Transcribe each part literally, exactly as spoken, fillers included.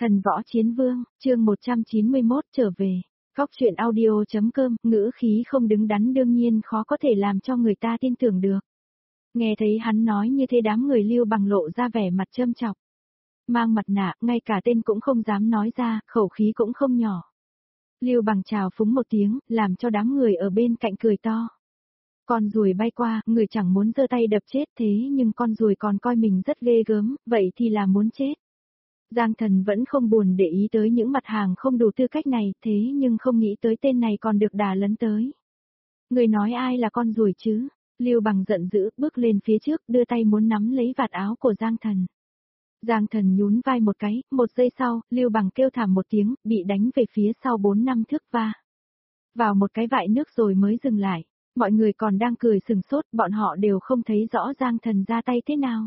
Thần võ chiến vương, chương một trăm chín mươi mốt trở về. Góc truyện audio.com, ngữ khí không đứng đắn đương nhiên khó có thể làm cho người ta tin tưởng được. Nghe thấy hắn nói như thế đám người Lưu Bằng lộ ra vẻ mặt châm chọc. Mang mặt nạ, ngay cả tên cũng không dám nói ra, khẩu khí cũng không nhỏ. Lưu Bằng chào phúng một tiếng, làm cho đám người ở bên cạnh cười to. Con ruồi bay qua, người chẳng muốn giơ tay đập chết thế nhưng con ruồi còn coi mình rất ghê gớm, vậy thì là muốn chết. Giang Thần vẫn không buồn để ý tới những mặt hàng không đủ tư cách này, thế nhưng không nghĩ tới tên này còn được đà lấn tới. Người nói ai là con ruồi chứ? Lưu Bằng giận dữ, bước lên phía trước, đưa tay muốn nắm lấy vạt áo của Giang Thần. Giang Thần nhún vai một cái, một giây sau, Lưu Bằng kêu thảm một tiếng, bị đánh về phía sau bốn năm thước va. Vào một cái vại nước rồi mới dừng lại. Mọi người còn đang cười sừng sốt, bọn họ đều không thấy rõ Giang Thần ra tay thế nào.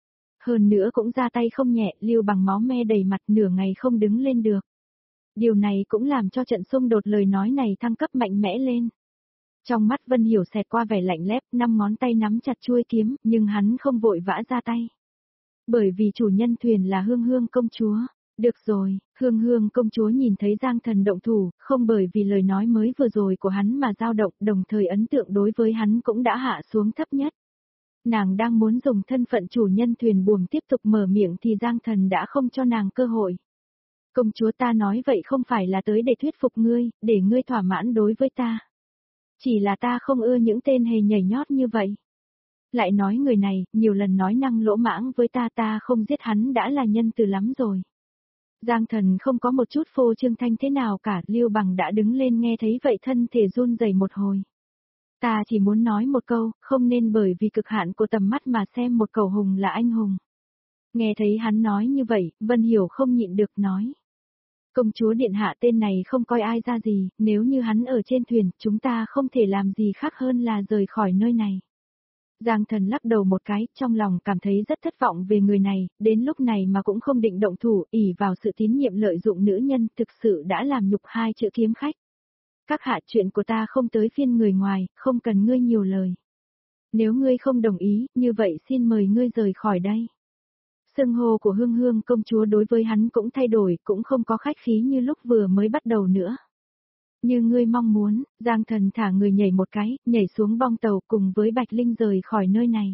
Hơn nữa cũng ra tay không nhẹ, Lưu Bằng máu me đầy mặt nửa ngày không đứng lên được. Điều này cũng làm cho trận xung đột lời nói này thăng cấp mạnh mẽ lên. Trong mắt Vân Hiểu xẹt qua vẻ lạnh lẽo, năm ngón tay nắm chặt chuôi kiếm, nhưng hắn không vội vã ra tay. Bởi vì chủ nhân thuyền là Hương Hương công chúa. Được rồi, Hương Hương công chúa nhìn thấy Giang Thần động thủ, không bởi vì lời nói mới vừa rồi của hắn mà dao động, đồng thời ấn tượng đối với hắn cũng đã hạ xuống thấp nhất. Nàng đang muốn dùng thân phận chủ nhân thuyền buồm tiếp tục mở miệng thì Giang Thần đã không cho nàng cơ hội. Công chúa, ta nói vậy không phải là tới để thuyết phục ngươi, để ngươi thỏa mãn đối với ta. Chỉ là ta không ưa những tên hề nhảy nhót như vậy. Lại nói người này, nhiều lần nói năng lỗ mãng với ta, ta không giết hắn đã là nhân từ lắm rồi. Giang Thần không có một chút phô trương thanh thế nào cả, Lưu Bằng đã đứng lên nghe thấy vậy thân thể run rẩy một hồi. Ta chỉ muốn nói một câu, không nên bởi vì cực hạn của tầm mắt mà xem một cẩu hùng là anh hùng. Nghe thấy hắn nói như vậy, Vân Hiểu không nhịn được nói. Công chúa điện hạ, tên này không coi ai ra gì, nếu như hắn ở trên thuyền, chúng ta không thể làm gì khác hơn là rời khỏi nơi này. Giang Thần lắc đầu một cái, trong lòng cảm thấy rất thất vọng về người này, đến lúc này mà cũng không định động thủ, ỷ vào sự tín nhiệm lợi dụng nữ nhân, thực sự đã làm nhục hai chữ kiếm khách. Các hạ, chuyện của ta không tới phiên người ngoài, không cần ngươi nhiều lời. Nếu ngươi không đồng ý, như vậy xin mời ngươi rời khỏi đây. Xưng hô của Hương Hương công chúa đối với hắn cũng thay đổi, cũng không có khách khí như lúc vừa mới bắt đầu nữa. Như ngươi mong muốn, Giang Thần thả người nhảy một cái, nhảy xuống bong tàu cùng với Bạch Linh rời khỏi nơi này.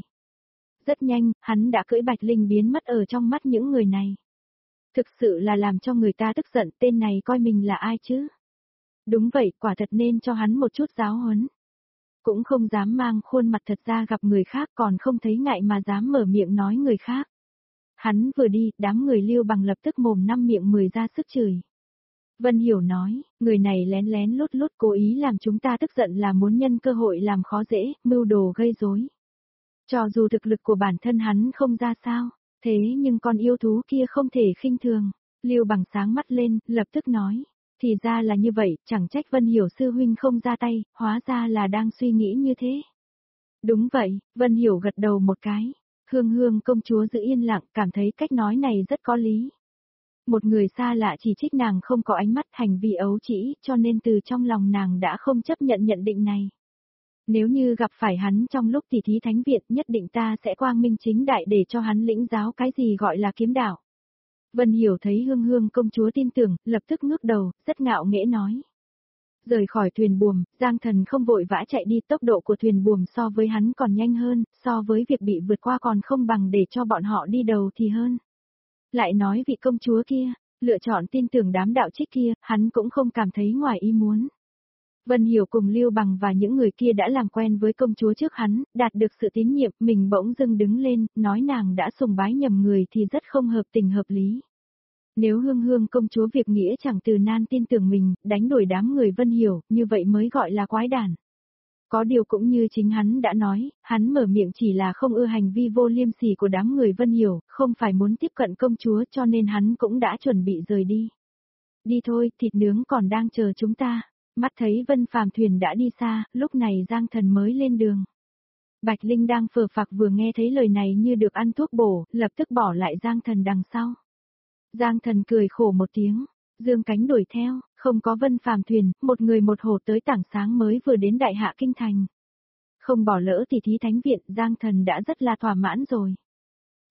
Rất nhanh, hắn đã cưỡi Bạch Linh biến mất ở trong mắt những người này. Thực sự là làm cho người ta tức giận, tên này coi mình là ai chứ? Đúng vậy, quả thật nên cho hắn một chút giáo huấn. Cũng không dám mang khuôn mặt thật ra gặp người khác, còn không thấy ngại mà dám mở miệng nói người khác. Hắn vừa đi, đám người Lưu Bằng lập tức mồm năm miệng mười ra sức chửi. Vân Hiểu nói, người này lén lén lút lút cố ý làm chúng ta tức giận là muốn nhân cơ hội làm khó dễ, mưu đồ gây rối. Cho dù thực lực của bản thân hắn không ra sao, thế nhưng con yêu thú kia không thể khinh thường. Lưu Bằng sáng mắt lên, lập tức nói. Thì ra là như vậy, chẳng trách Vân Hiểu sư huynh không ra tay, hóa ra là đang suy nghĩ như thế. Đúng vậy, Vân Hiểu gật đầu một cái. Hương Hương công chúa giữ yên lặng, cảm thấy cách nói này rất có lý. Một người xa lạ chỉ trích nàng không có ánh mắt, hành vi ấu trĩ, cho nên từ trong lòng nàng đã không chấp nhận nhận định này. Nếu như gặp phải hắn trong lúc tỉ thí thánh viện, nhất định ta sẽ quang minh chính đại để cho hắn lĩnh giáo cái gì gọi là kiếm đạo. Vân Hiểu thấy Hương Hương công chúa tin tưởng, lập tức ngước đầu, rất ngạo nghễ nói. Rời khỏi thuyền buồm, Giang Thần không vội vã chạy đi, tốc độ của thuyền buồm so với hắn còn nhanh hơn, so với việc bị vượt qua còn không bằng để cho bọn họ đi đầu thì hơn. Lại nói vị công chúa kia, lựa chọn tin tưởng đám đạo trích kia, hắn cũng không cảm thấy ngoài ý muốn. Vân Hiểu cùng Lưu Bằng và những người kia đã làm quen với công chúa trước hắn, đạt được sự tín nhiệm, mình bỗng dưng đứng lên, nói nàng đã sùng bái nhầm người thì rất không hợp tình hợp lý. Nếu Hương Hương công chúa việc nghĩa chẳng từ nan tin tưởng mình, đánh đuổi đám người Vân Hiểu, như vậy mới gọi là quái đản. Có điều cũng như chính hắn đã nói, hắn mở miệng chỉ là không ưa hành vi vô liêm sỉ của đám người Vân Hiểu, không phải muốn tiếp cận công chúa cho nên hắn cũng đã chuẩn bị rời đi. Đi thôi, thịt nướng còn đang chờ chúng ta. Mắt thấy Vân Phàm thuyền đã đi xa, lúc này Giang Thần mới lên đường. Bạch Linh đang phờ phạc vừa nghe thấy lời này như được ăn thuốc bổ, lập tức bỏ lại Giang Thần đằng sau. Giang Thần cười khổ một tiếng, dương cánh đuổi theo, không có Vân Phàm thuyền, một người một hồ tới tảng sáng mới vừa đến Đại Hạ Kinh Thành. Không bỏ lỡ tỉ thí thánh viện, Giang Thần đã rất là thỏa mãn rồi.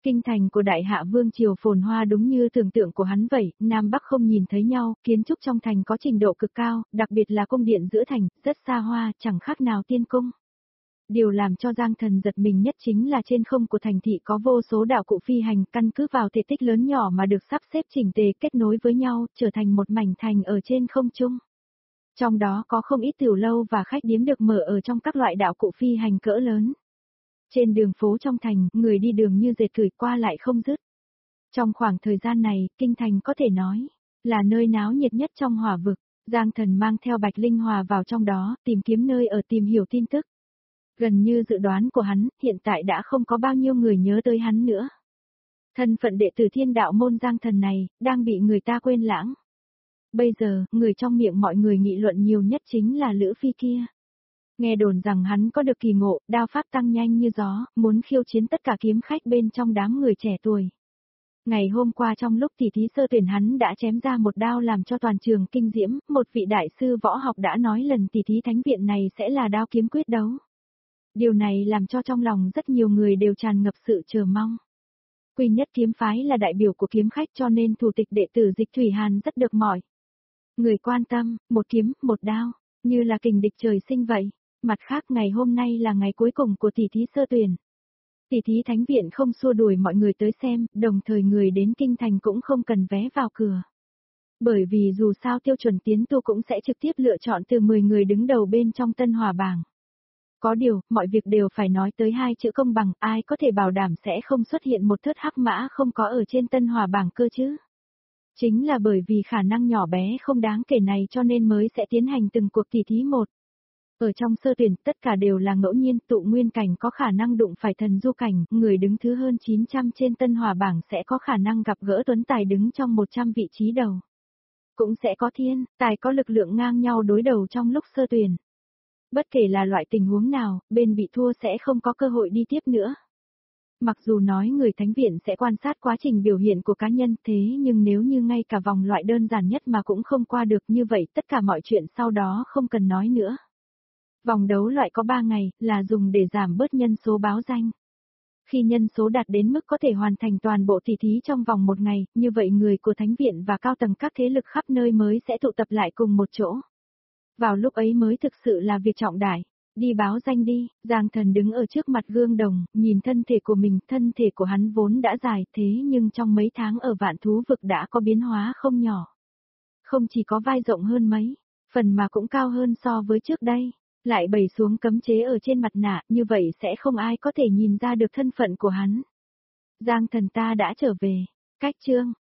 Kinh thành của Đại Hạ Vương triều phồn hoa đúng như tưởng tượng của hắn vậy, Nam Bắc không nhìn thấy nhau, kiến trúc trong thành có trình độ cực cao, đặc biệt là cung điện giữa thành, rất xa hoa, chẳng khác nào tiên cung. Điều làm cho Giang Thần giật mình nhất chính là trên không của thành thị có vô số đạo cụ phi hành, căn cứ vào thể tích lớn nhỏ mà được sắp xếp chỉnh tề kết nối với nhau, trở thành một mảnh thành ở trên không trung. Trong đó có không ít tiểu lâu và khách điếm được mở ở trong các loại đạo cụ phi hành cỡ lớn. Trên đường phố trong thành, người đi đường như dệt cửi qua lại không dứt. Trong khoảng thời gian này, kinh thành có thể nói là nơi náo nhiệt nhất trong hỏa vực. Giang Thần mang theo Bạch Linh Hòa vào trong đó, tìm kiếm nơi ở tìm hiểu tin tức. Gần như dự đoán của hắn, hiện tại đã không có bao nhiêu người nhớ tới hắn nữa. Thân phận đệ tử Thiên Đạo môn Giang Thần này, đang bị người ta quên lãng. Bây giờ, người trong miệng mọi người nghị luận nhiều nhất chính là Lữ Phi kia. Nghe đồn rằng hắn có được kỳ ngộ, đao pháp tăng nhanh như gió, muốn khiêu chiến tất cả kiếm khách bên trong đám người trẻ tuổi. Ngày hôm qua trong lúc tỷ thí sơ tuyển hắn đã chém ra một đao làm cho toàn trường kinh diễm, một vị đại sư võ học đã nói lần tỷ thí thánh viện này sẽ là đao kiếm quyết đấu. Điều này làm cho trong lòng rất nhiều người đều tràn ngập sự chờ mong. Quy Nhất kiếm phái là đại biểu của kiếm khách cho nên thủ tịch đệ tử Dịch Thủy Hàn rất được mỏi. Người quan tâm, một kiếm, một đao, như là kình địch trời sinh vậy. Mặt khác ngày hôm nay là ngày cuối cùng của tỷ thí sơ tuyển. Tỷ thí thánh viện không xua đuổi mọi người tới xem, đồng thời người đến kinh thành cũng không cần vé vào cửa. Bởi vì dù sao tiêu chuẩn tiến tu cũng sẽ trực tiếp lựa chọn từ mười người đứng đầu bên trong tân hỏa bảng. Có điều, mọi việc đều phải nói tới hai chữ công bằng, ai có thể bảo đảm sẽ không xuất hiện một thớt hắc mã không có ở trên tân hỏa bảng cơ chứ. Chính là bởi vì khả năng nhỏ bé không đáng kể này cho nên mới sẽ tiến hành từng cuộc tỷ thí một. Ở trong sơ tuyển, tất cả đều là ngẫu nhiên, tụ nguyên cảnh có khả năng đụng phải thần du cảnh, người đứng thứ hơn chín trăm trên tân hỏa bảng sẽ có khả năng gặp gỡ tuấn tài đứng trong một trăm vị trí đầu. Cũng sẽ có thiên, tài có lực lượng ngang nhau đối đầu trong lúc sơ tuyển. Bất kể là loại tình huống nào, bên bị thua sẽ không có cơ hội đi tiếp nữa. Mặc dù nói người thánh viện sẽ quan sát quá trình biểu hiện của cá nhân thế nhưng nếu như ngay cả vòng loại đơn giản nhất mà cũng không qua được như vậy tất cả mọi chuyện sau đó không cần nói nữa. Vòng đấu loại có ba ngày, là dùng để giảm bớt nhân số báo danh. Khi nhân số đạt đến mức có thể hoàn thành toàn bộ tỷ thí trong vòng một ngày, như vậy người của thánh viện và cao tầng các thế lực khắp nơi mới sẽ tụ tập lại cùng một chỗ. Vào lúc ấy mới thực sự là việc trọng đại. Đi báo danh đi, Giang Thần đứng ở trước mặt gương đồng, nhìn thân thể của mình, thân thể của hắn vốn đã dài thế nhưng trong mấy tháng ở vạn thú vực đã có biến hóa không nhỏ. Không chỉ có vai rộng hơn mấy, phần mà cũng cao hơn so với trước đây. Lại bày xuống cấm chế ở trên mặt nạ, như vậy sẽ không ai có thể nhìn ra được thân phận của hắn. Giang Thần ta đã trở về. Cách chương